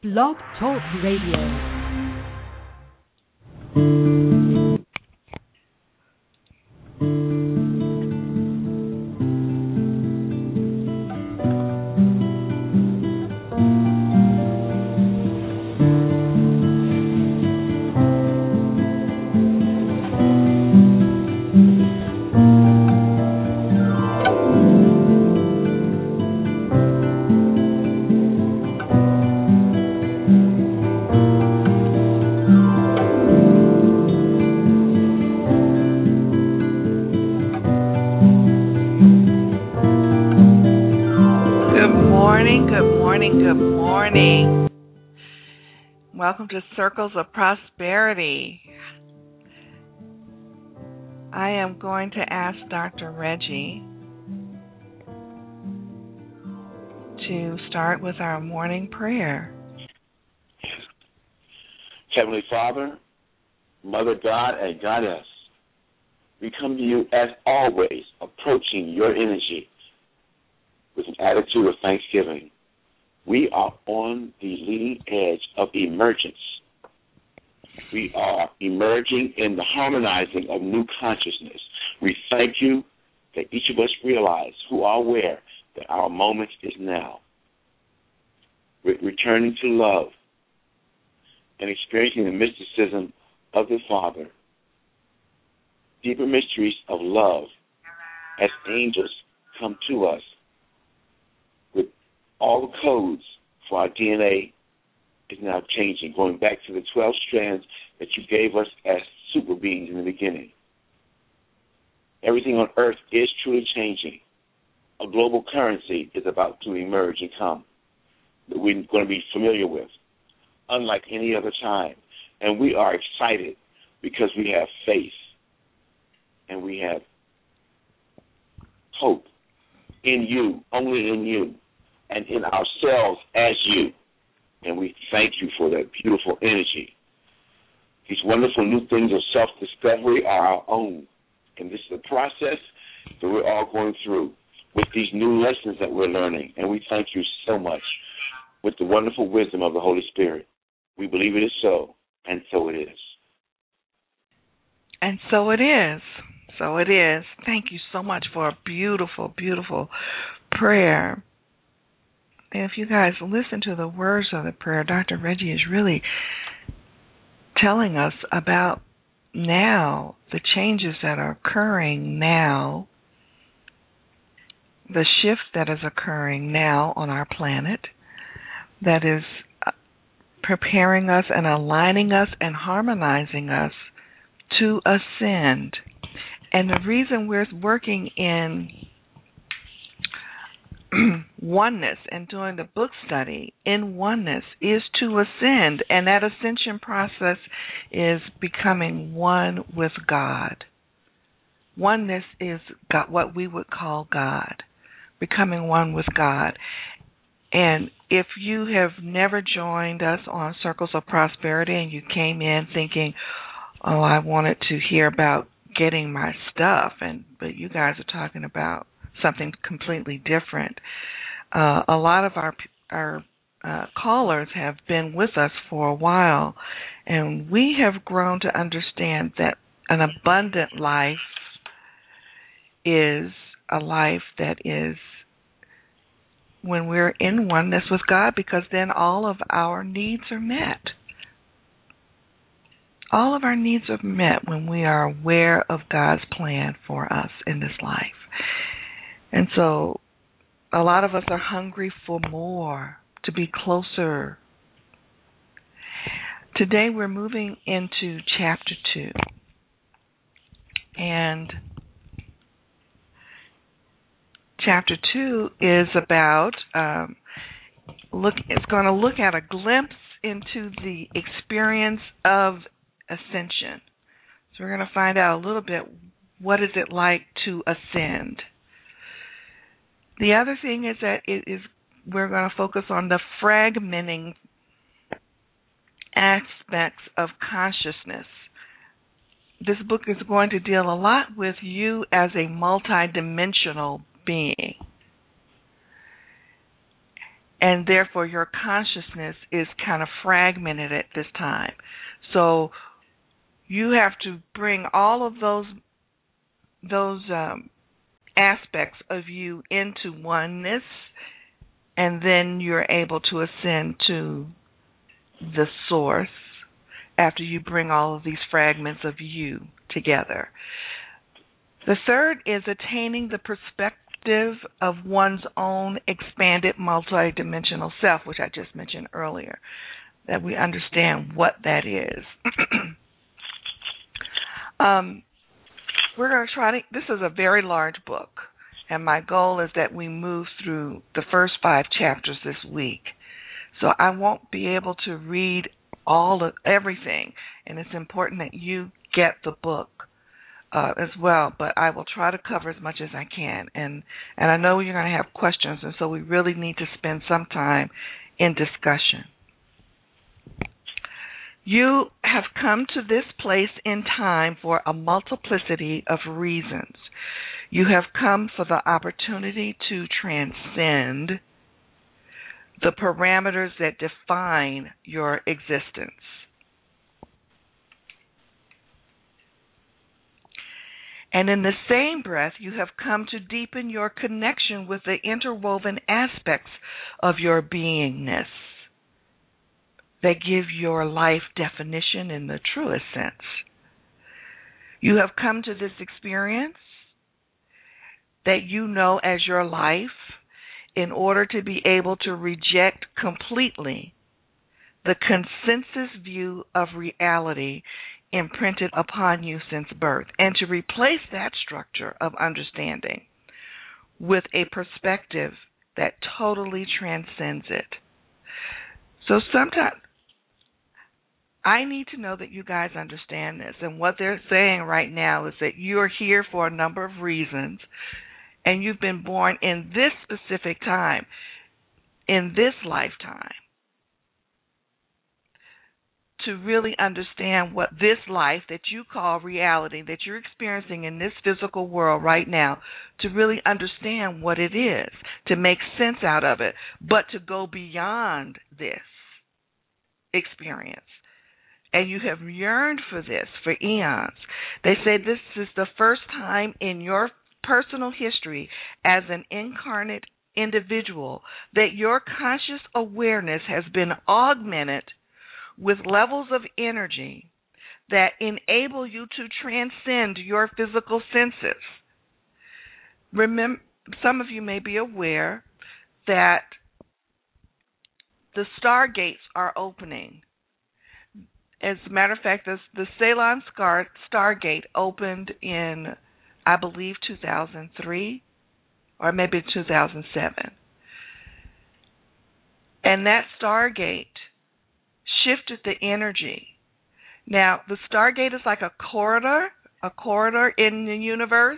Blog Talk Radio. Welcome to Circles of Prosperity. I am going to ask Dr. Reggie to start with our morning prayer. Heavenly Father, Mother God, and Goddess, we come to you as always, approaching your energy with an attitude of thanksgiving. We are on the leading edge of emergence. We are emerging in the harmonizing of new consciousness. We thank you that each of us realize, who are aware, that our moment is now. Returning to love and experiencing the mysticism of the Father, deeper mysteries of love as angels come to us with all the codes for our DNA is now changing, going back to the 12 strands that you gave us as super beings in the beginning. Everything on earth is truly changing. A global currency is about to emerge and come that we're going to be familiar with, unlike any other time. And we are excited because we have faith and we have hope in you, only in you, and in ourselves as you. And we thank you for that beautiful energy. These wonderful new things of self-discovery are our own. And this is a process that we're all going through with these new lessons that we're learning. And we thank you so much with the wonderful wisdom of the Holy Spirit. We believe it is so, and so it is. And so it is. So it is. Thank you so much for a beautiful, beautiful prayer. And if you guys listen to the words of the prayer, Dr. Reggie is really telling us about now, the changes that are occurring now, the shift that is occurring now on our planet, that is preparing us and aligning us and harmonizing us to ascend. And the reason we're working in oneness and doing the book study in oneness is to ascend, and that ascension process is becoming one with God. Oneness is God, what we would call God, becoming one with God. And if you have never joined us on Circles of Prosperity and you came in thinking, oh, I wanted to hear about getting my stuff, but you guys are talking about something completely different. A lot of our callers have been with us for a while, and we have grown to understand that an abundant life is a life that is when we're in oneness with God, because then all of our needs are met. All of our needs are met when we are aware of God's plan for us in this life. And so a lot of us are hungry for more, to be closer. Today we're moving into chapter 2. And chapter 2 is about, it's going to look at a glimpse into the experience of ascension. So we're going to find out a little bit, what is it like to ascend? The other thing is that we're going to focus on the fragmenting aspects of consciousness. This book is going to deal a lot with you as a multidimensional being. and therefore your consciousness is kind of fragmented at this time. So you have to bring all of those aspects of you into oneness, and then you're able to ascend to the source after you bring all of these fragments of you together. The third is attaining the perspective of one's own expanded multidimensional self, which I just mentioned earlier, that we understand what that is. We're going to try to, this is a very large book, and my goal is that we move through the first 5 chapters this week. So I won't be able to read everything, and it's important that you get the book as well, but I will try to cover as much as I can. And I know you're going to have questions, and so we really need to spend some time in discussion. You have come to this place in time for a multiplicity of reasons. You have come for the opportunity to transcend the parameters that define your existence. And in the same breath, you have come to deepen your connection with the interwoven aspects of your beingness that give your life definition in the truest sense. You have come to this experience that you know as your life in order to be able to reject completely the consensus view of reality imprinted upon you since birth, and to replace that structure of understanding with a perspective that totally transcends it. So sometimes I need to know that you guys understand this, and what they're saying right now is that you're here for a number of reasons, and you've been born in this specific time, in this lifetime, to really understand what this life that you call reality, that you're experiencing in this physical world right now, to really understand what it is, to make sense out of it, but to go beyond this experience. And you have yearned for this for eons. They say this is the first time in your personal history as an incarnate individual that your conscious awareness has been augmented with levels of energy that enable you to transcend your physical senses. Remember, some of you may be aware that the stargates are opening. As a matter of fact, the Ceylon Stargate opened in, I believe, 2003 or maybe 2007. And that Stargate shifted the energy. Now, the Stargate is like a corridor in the universe.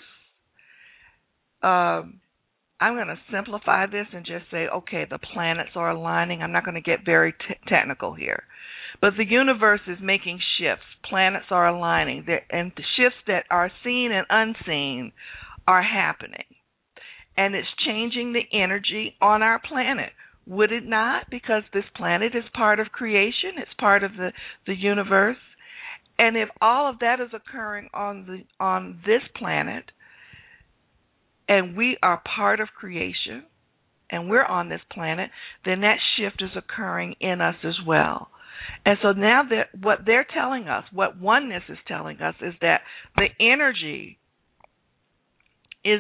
I'm going to simplify this and just say, okay, the planets are aligning. I'm not going to get very technical here. But the universe is making shifts. Planets are aligning. And the shifts that are seen and unseen are happening. And it's changing the energy on our planet. Would it not? Because this planet is part of creation. It's part of the universe. And if all of that is occurring on this planet, and we are part of creation, and we're on this planet, then that shift is occurring in us as well. And so now what they're telling us, what oneness is telling us, is that the energy is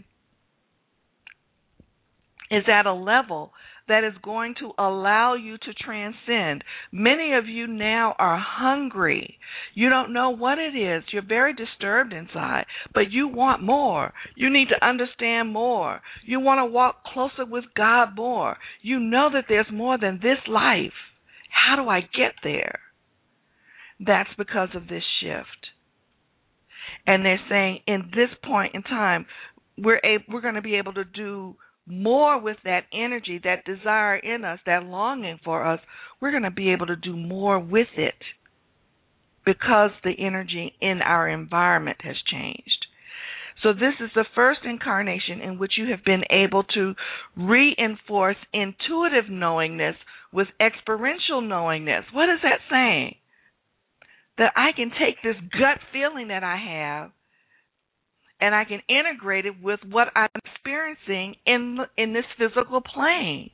at a level that is going to allow you to transcend. Many of you now are hungry. You don't know what it is. You're very disturbed inside, but you want more. You need to understand more. You want to walk closer with God more. You know that there's more than this life. How do I get there? That's because of this shift. And they're saying in this point in time, we're going to be able to do more with that energy, that desire in us, that longing for us. We're going to be able to do more with it because the energy in our environment has changed. So this is the first incarnation in which you have been able to reinforce intuitive knowingness with experiential knowingness. What is that saying? That I can take this gut feeling that I have and I can integrate it with what I'm experiencing in this physical plane.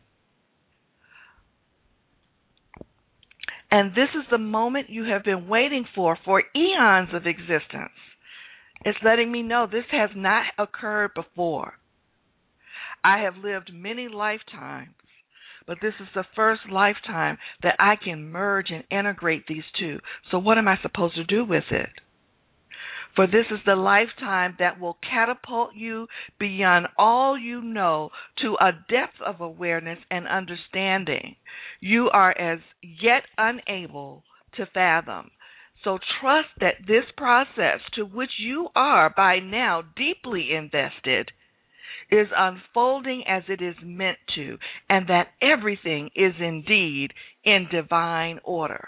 And this is the moment you have been waiting for eons of existence. It's letting me know this has not occurred before. I have lived many lifetimes, but this is the first lifetime that I can merge and integrate these two. So what am I supposed to do with it? For this is the lifetime that will catapult you beyond all you know to a depth of awareness and understanding you are as yet unable to fathom. So trust that this process, to which you are by now deeply invested, is unfolding as it is meant to, and that everything is indeed in divine order.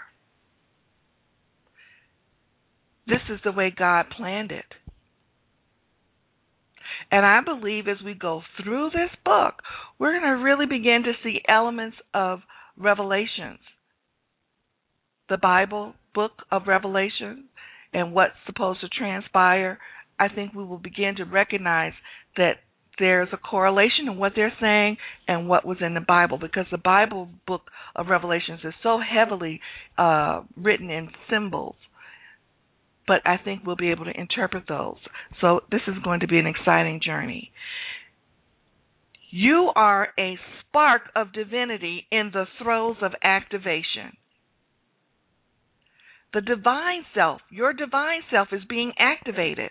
This is the way God planned it. And I believe as we go through this book, we're going to really begin to see elements of Revelations, the Bible book of Revelation, and what's supposed to transpire. I think we will begin to recognize that there's a correlation in what they're saying and what was in the Bible, because the Bible book of Revelations is so heavily written in symbols. But I think we'll be able to interpret those. So this is going to be an exciting journey. You are a spark of divinity in the throes of activation. The divine self, your divine self, is being activated.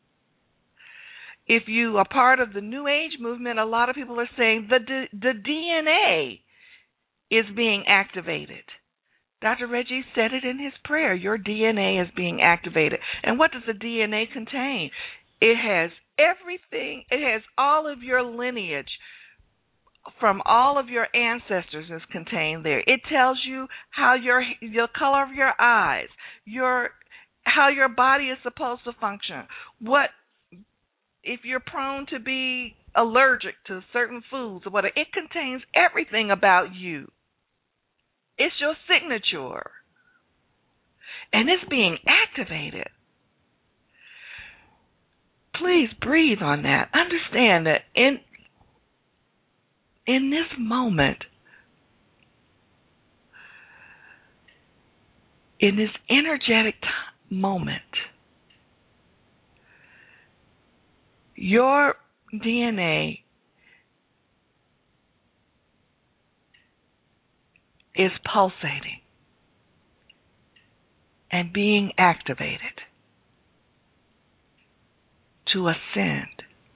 If you are part of the New Age movement, a lot of people are saying the DNA is being activated. Dr. Reggie said it in his prayer. Your DNA is being activated. And what does the DNA contain? It has everything. It has all of your lineage from all of your ancestors is contained there. It tells you how your color of your eyes, how your body is supposed to function. What if you're prone to be allergic to certain foods or whatever? It contains everything about you. It's your signature. And it's being activated. Please breathe on that. Understand that in this moment, in this energetic moment, your DNA is pulsating and being activated to ascend.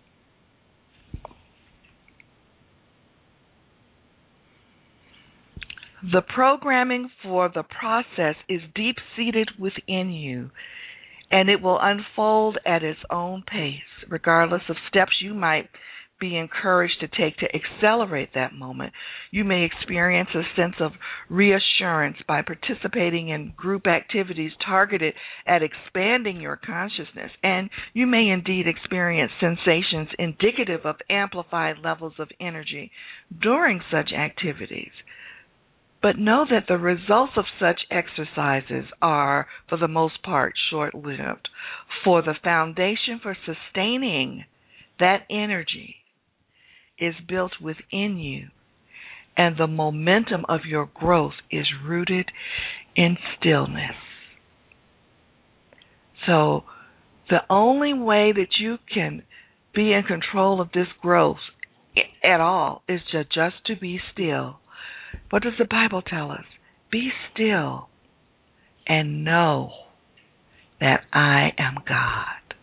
The programming for the process is deep-seated within you, and it will unfold at its own pace, regardless of steps you might be encouraged to take to accelerate that moment. You may experience a sense of reassurance by participating in group activities targeted at expanding your consciousness, and you may indeed experience sensations indicative of amplified levels of energy during such activities. But know that the results of such exercises are, for the most part, short-lived, for the foundation for sustaining that energy is built within you, and the momentum of your growth is rooted in stillness. So the only way that you can be in control of this growth at all is just to be still. What does the Bible tell us? Be still and know that I am God.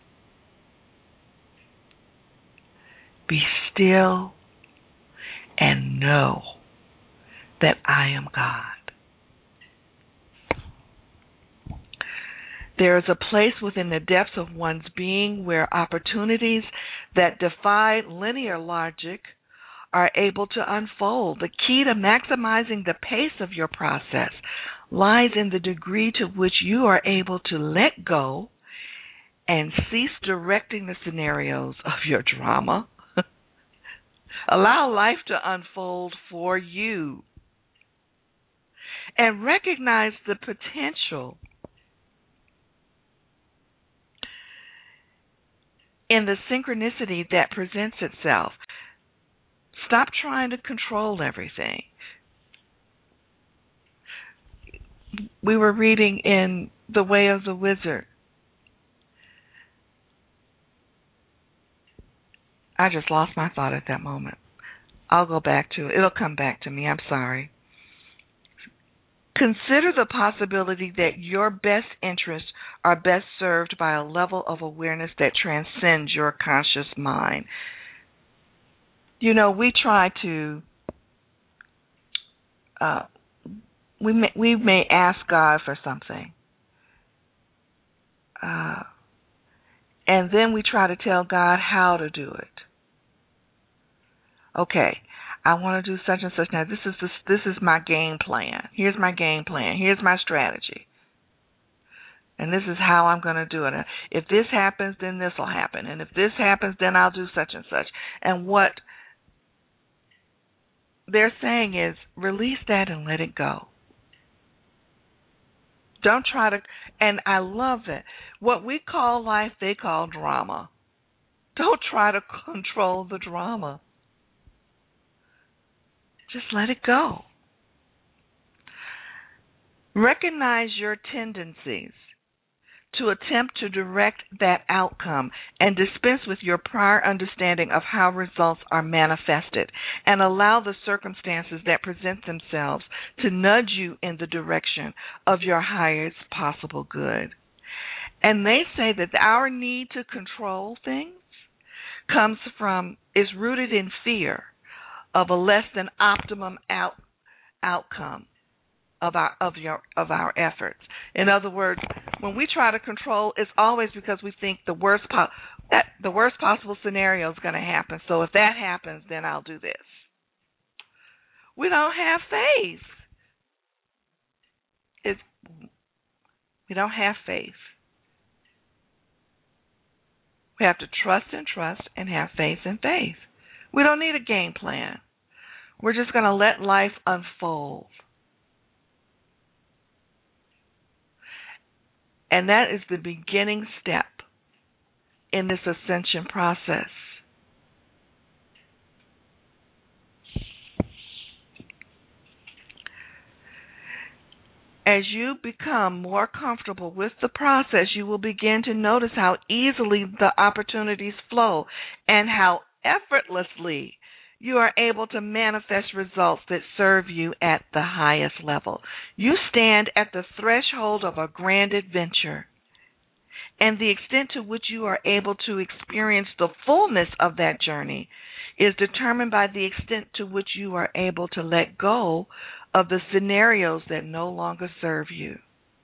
Be still and know that I am God. There is a place within the depths of one's being where opportunities that defy linear logic are able to unfold. The key to maximizing the pace of your process lies in the degree to which you are able to let go and cease directing the scenarios of your drama. Allow life to unfold for you. And recognize the potential in the synchronicity that presents itself. Stop trying to control everything. We were reading in The Way of the Wizard. I just lost my thought at that moment. I'll go back to it. It'll come back to me. I'm sorry. Consider the possibility that your best interests are best served by a level of awareness that transcends your conscious mind. You know, we try to, we may ask God for something, and then we try to tell God how to do it. Okay, I want to do such and such. Now, this is my game plan. Here's my game plan. Here's my strategy. And this is how I'm going to do it. If this happens, then this will happen. And if this happens, then I'll do such and such. And what they're saying is, release that and let it go. Don't try to, and I love it. What we call life, they call drama. Don't try to control the drama. Just let it go. Recognize your tendencies to attempt to direct that outcome and dispense with your prior understanding of how results are manifested, and allow the circumstances that present themselves to nudge you in the direction of your highest possible good. And they say that our need to control things is rooted in fear of a less than optimum outcome of our efforts. In other words, when we try to control, it's always because we think the worst possible scenario is going to happen. So if that happens, then I'll do this. We don't have faith. We don't have faith. We have to trust and have faith in faith. We don't need a game plan. We're just going to let life unfold. And that is the beginning step in this ascension process. As you become more comfortable with the process, you will begin to notice how easily the opportunities flow and how effortlessly you are able to manifest results that serve you at the highest level. You stand at the threshold of a grand adventure, and the extent to which you are able to experience the fullness of that journey is determined by the extent to which you are able to let go of the scenarios that no longer serve you.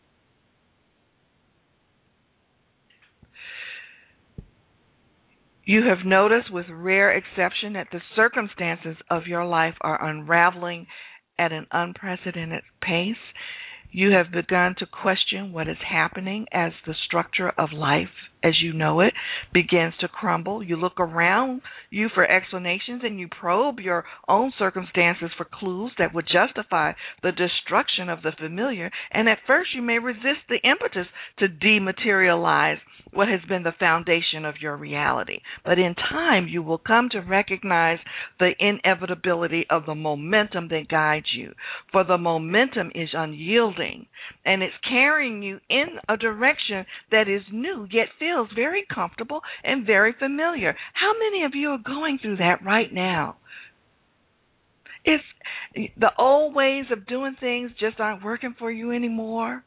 You have noticed with rare exception that the circumstances of your life are unraveling at an unprecedented pace. You have begun to question what is happening as the structure of life as you know it begins to crumble. You look around you for explanations and you probe your own circumstances for clues that would justify the destruction of the familiar. And at first you may resist the impetus to dematerialize what has been the foundation of your reality. But in time you will come to recognize the inevitability of the momentum that guides you. For the momentum is unyielding and it's carrying you in a direction that is new yet feels very comfortable and very familiar. How many of you are going through that right now? It's the old ways of doing things just aren't working for you anymore.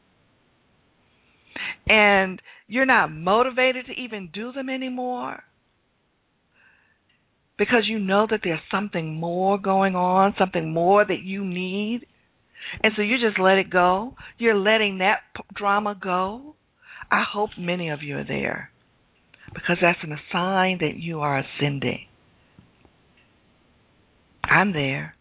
And you're not motivated to even do them anymore because you know that there's something more going on, something more that you need. And so you just let it go. You're letting that drama go. I hope many of you are there because that's a sign that you are ascending. I'm there.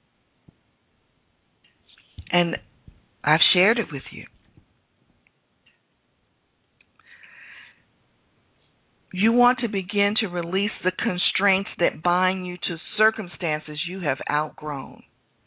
And I've shared it with you. You want to begin to release the constraints that bind you to circumstances you have outgrown.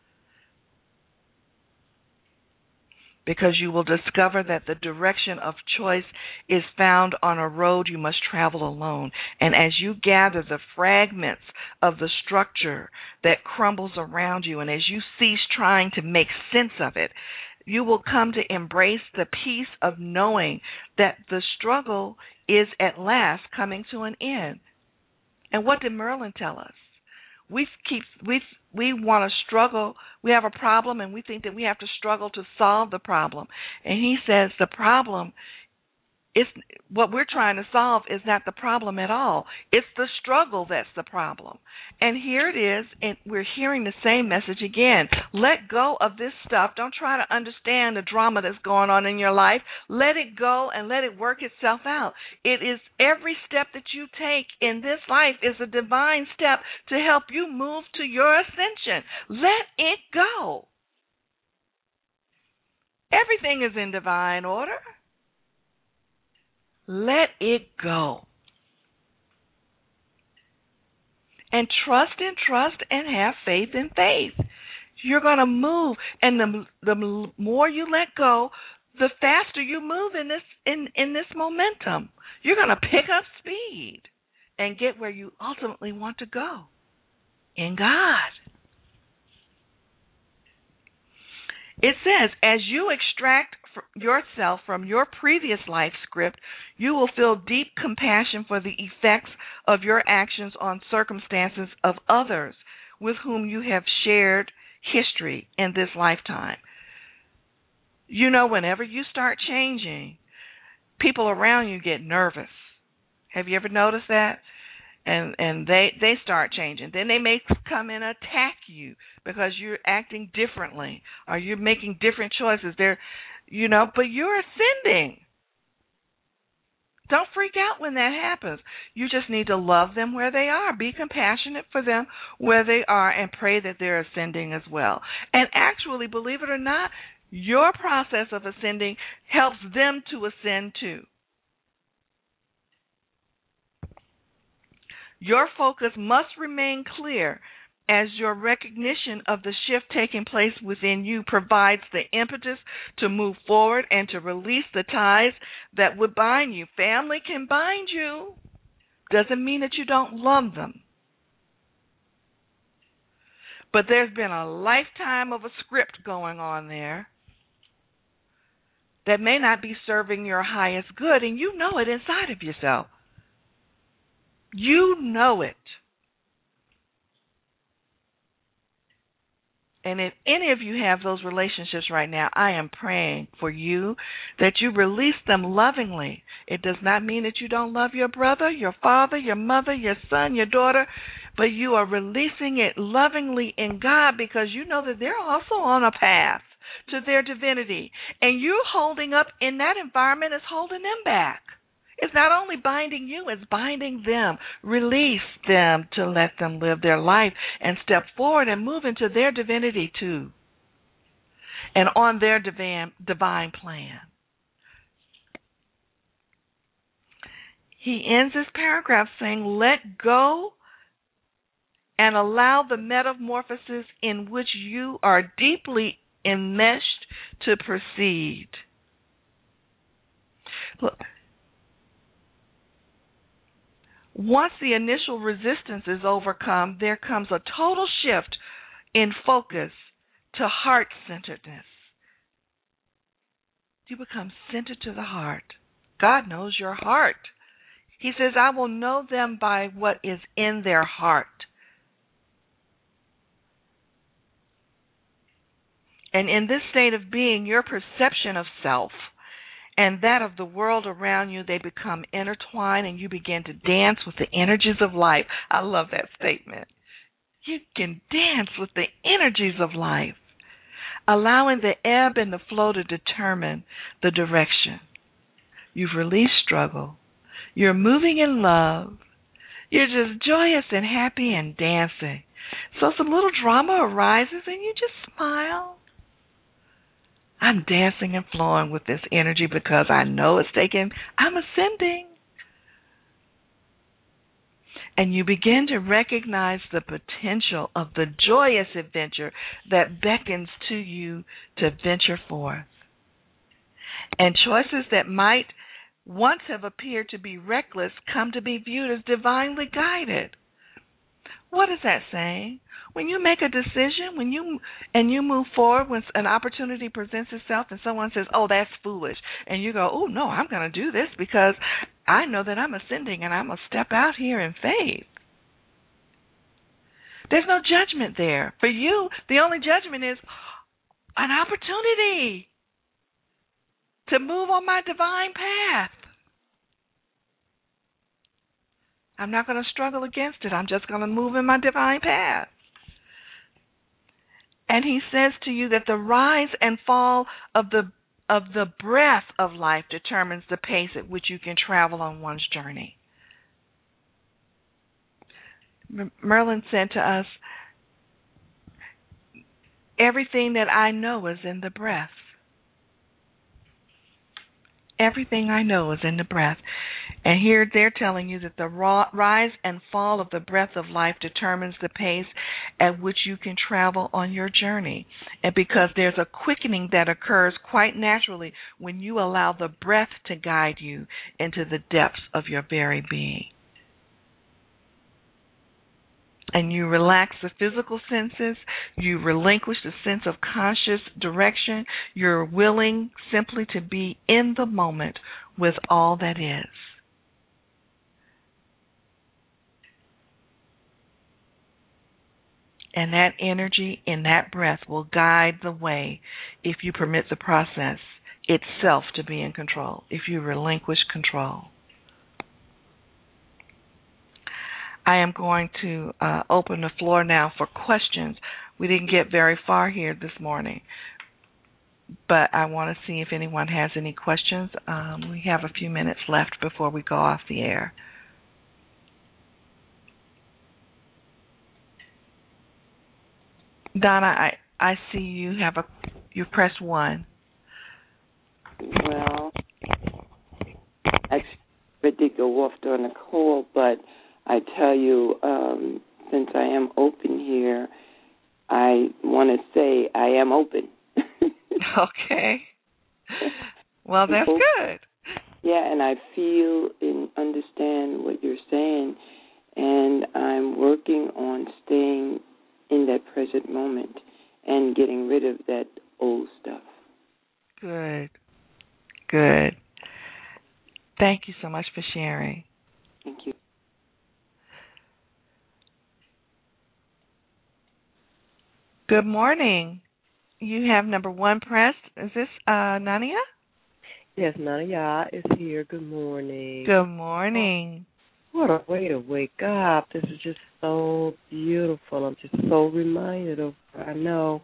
Because you will discover that the direction of choice is found on a road you must travel alone. And as you gather the fragments of the structure that crumbles around you, and as you cease trying to make sense of it, you will come to embrace the peace of knowing that the struggle is at last coming to an end. And what did Merlin tell us? We want to struggle. We have a problem, and we think that we have to struggle to solve the problem. And he says the problem is what we're trying to solve is not the problem at all. It's the struggle that's the problem. And here it is, and we're hearing the same message again. Let go of this stuff. Don't try to understand the drama that's going on in your life. Let it go and let it work itself out. It is every step that you take in this life is a divine step to help you move to your ascension. Let it go. Everything is in divine order. Let it go. And trust and have faith in faith. You're going to move, and the more you let go, the faster you move in this momentum. You're going to pick up speed and get where you ultimately want to go in God. It says, as you extract yourself from your previous life script, you will feel deep compassion for the effects of your actions on circumstances of others with whom you have shared history in this lifetime. You know, whenever you start changing, people around you get nervous. Have you ever noticed that? And they start changing. Then they may come and attack you because you're acting differently or you're making different choices. But you're ascending. Don't freak out when that happens. You just need to love them where they are. Be compassionate for them where they are and pray that they're ascending as well. And actually, believe it or not, your process of ascending helps them to ascend too. Your focus must remain clear as your recognition of the shift taking place within you provides the impetus to move forward and to release the ties that would bind you. Family can bind you. Doesn't mean that you don't love them. But there's been a lifetime of a script going on there that may not be serving your highest good, and you know it inside of yourself. You know it. And if any of you have those relationships right now, I am praying for you that you release them lovingly. It does not mean that you don't love your brother, your father, your mother, your son, your daughter, but you are releasing it lovingly in God because you know that they're also on a path to their divinity. And you holding up in that environment is holding them back. It's not only binding you, it's binding them. Release them to let them live their life and step forward and move into their divinity too and on their divine plan. He ends this paragraph saying, let go and allow the metamorphosis in which you are deeply enmeshed to proceed. Look, once the initial resistance is overcome, there comes a total shift in focus to heart-centeredness. You become centered to the heart. God knows your heart. He says, I will know them by what is in their heart. And in this state of being, your perception of self and that of the world around you, they become intertwined and you begin to dance with the energies of life. I love that statement. You can dance with the energies of life, allowing the ebb and the flow to determine the direction. You've released struggle. You're moving in love. You're just joyous and happy and dancing. So some little drama arises and you just smile. I'm dancing and flowing with this energy because I know I'm ascending. And you begin to recognize the potential of the joyous adventure that beckons to you to venture forth. And choices that might once have appeared to be reckless come to be viewed as divinely guided. What is that saying? When you make a decision, when you move forward, when an opportunity presents itself and someone says, "Oh, that's foolish," and you go, "Oh, no, I'm going to do this because I know that I'm ascending and I'm going to step out here in faith." There's no judgment there. For you, the only judgment is an opportunity to move on my divine path. I'm not going to struggle against it. I'm just going to move in my divine path. And he says to you that the rise and fall of the breath of life determines the pace at which you can travel on one's journey. Merlin said to us, "Everything that I know is in the breath." Everything I know is in the breath. And here they're telling you that the rise and fall of the breath of life determines the pace at which you can travel on your journey. And because there's a quickening that occurs quite naturally when you allow the breath to guide you into the depths of your very being. And you relax the physical senses, you relinquish the sense of conscious direction, you're willing simply to be in the moment with all that is. And that energy in that breath will guide the way if you permit the process itself to be in control, if you relinquish control. I am going to open the floor now for questions. We didn't get very far here this morning, but I want to see if anyone has any questions. We have a few minutes left before we go off the air. Donna, I see you pressed 1. Well, I expected to go off during the call, but I tell you, since I am open here, I want to say I am open. Okay. Well, that's good. Yeah, and I feel and understand what you're saying, and I'm working on staying in that present moment and getting rid of that old stuff. Good. Good. Thank you so much for sharing. Thank you. Good morning. You have number 1 pressed. Is this Nania? Yes, Nania is here. Good morning. Good morning. What a way to wake up. This is just so beautiful. I'm just so reminded of what I know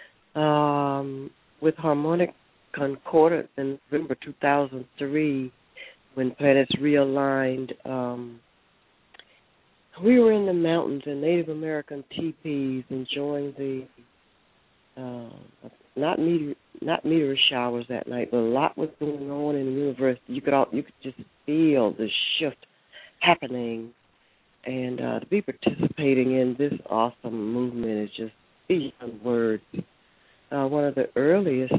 with harmonic concordance in November 2003 when planets realigned. We were in the mountains in Native American teepees enjoying the not meteor showers that night, but a lot was going on in the universe. You could just feel the shift happening, and to be participating in this awesome movement is just beyond words. One of the earliest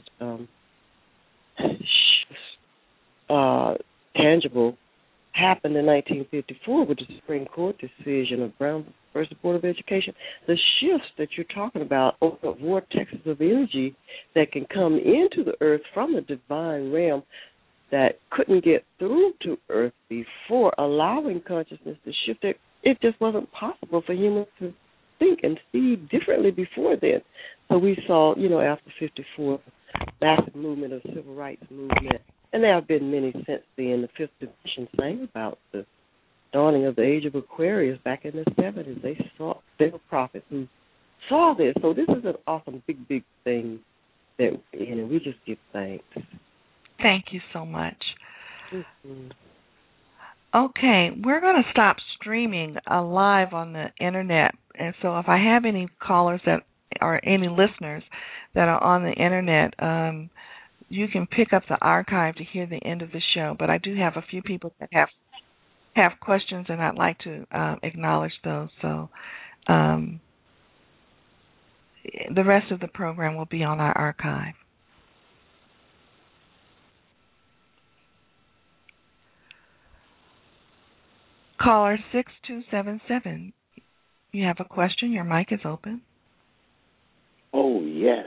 shifts, tangible, happened in 1954 with the Supreme Court decision of Brown versus Board of Education. The shifts that you're talking about open up vortexes of energy that can come into the earth from the divine realm that couldn't get through to earth before, allowing consciousness to shift. It just wasn't possible for humans to think and see differently before then. So we saw, after 54, massive movement of civil rights movement. And there have been many since then. The Fifth Dimension sang about the dawning of the age of Aquarius back in the 70s. They were prophets who saw this. So this is an awesome, big, big thing that we're in, and we just give thanks. Thank you so much. Mm-hmm. Okay, we're going to stop streaming live on the Internet. And so if I have any callers that or any listeners that are on the Internet, you can pick up the archive to hear the end of the show. But I do have a few people that have questions, and I'd like to acknowledge those. So the rest of the program will be on our archive. Caller 6277, you have a question? Your mic is open. Oh, yes.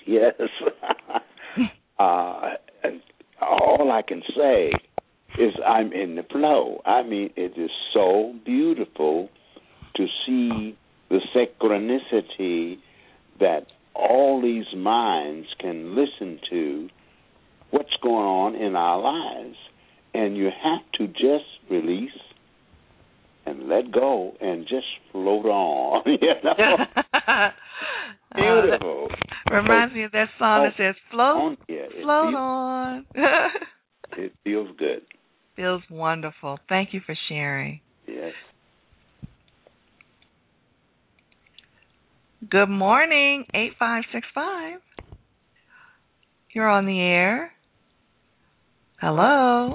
All I can say is I'm in the flow. I mean, it is so beautiful to see the synchronicity that all these minds can listen to what's going on in our lives. And you have to just release and let go and just float on. Beautiful. Reminds me of that song that says, float float on. It feels good. Feels wonderful. Thank you for sharing. Yes. Good morning, 8565. You're on the air. Hello.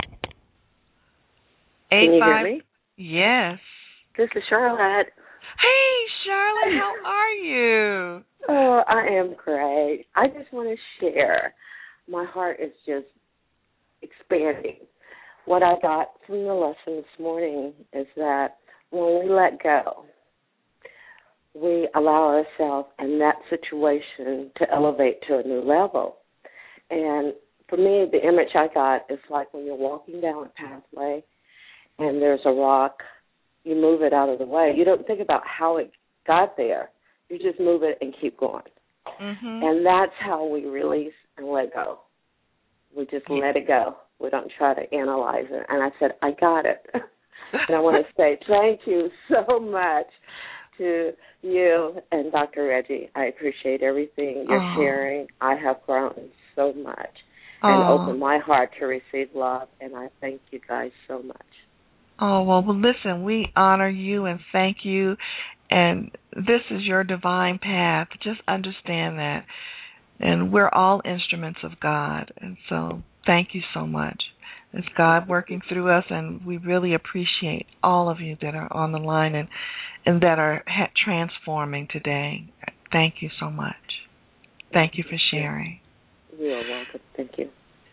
Can you hear me? Yes. This is Charlotte. Hey, Charlotte, how are you? Oh, I am great. I just want to share. My heart is just expanding. What I got from the lesson this morning is that when we let go, we allow ourselves in that situation to elevate to a new level. And for me, the image I got is like when you're walking down a pathway and there's a rock, you move it out of the way. You don't think about how it got there. You just move it and keep going. Mm-hmm. And that's how we release and let go. We just let it go. We don't try to analyze it. And I said, I got it. And I want to say thank you so much to you and Dr. Reggie. I appreciate everything you're sharing. I have grown so much and opened my heart to receive love, and I thank you guys so much. Oh, well, listen, we honor you and thank you, and this is your divine path. Just understand that. And we're all instruments of God, and so thank you so much. It's God working through us, and we really appreciate all of you that are on the line and that are transforming today. Thank you so much. Thank you for sharing. You're welcome. Thank you.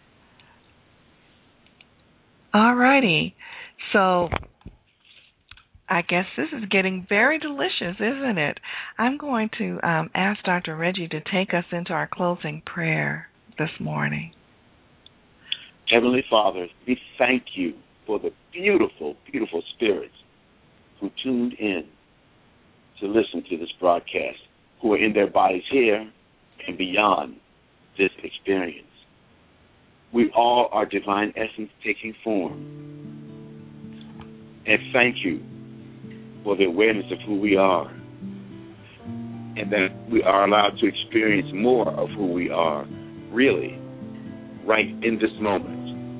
All righty. So I guess this is getting very delicious, isn't it? I'm going to ask Dr. Reggie to take us into our closing prayer this morning. Heavenly Father, we thank you for the beautiful, beautiful spirits who tuned in to listen to this broadcast, who are in their bodies here and beyond this experience. We all are divine essence taking form. And thank you for the awareness of who we are, and that we are allowed to experience more of who we are, really, right in this moment.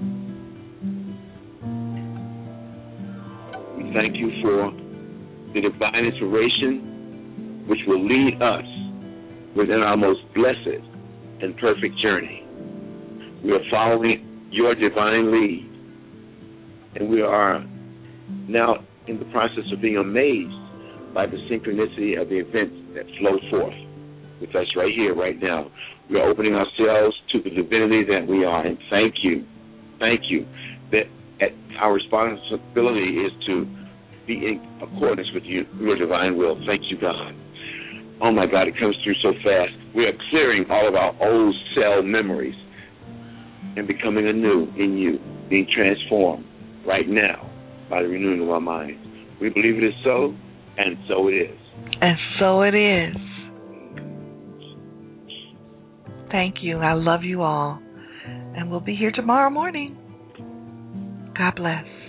We thank you for the divine inspiration which will lead us within our most blessed and perfect journey. We are following your divine lead, and we are now in the process of being amazed by the synchronicity of the events that flow forth with us right here, right now. We are opening ourselves to the divinity that we are, and thank you, that our responsibility is to be in accordance with your divine will. Thank you, God. Oh, my God, it comes through so fast. We are clearing all of our old cell memories and becoming anew in you, being transformed right now by the renewing of our minds. We believe it is so, and so it is. And so it is. Thank you. I love you all. And we'll be here tomorrow morning. God bless.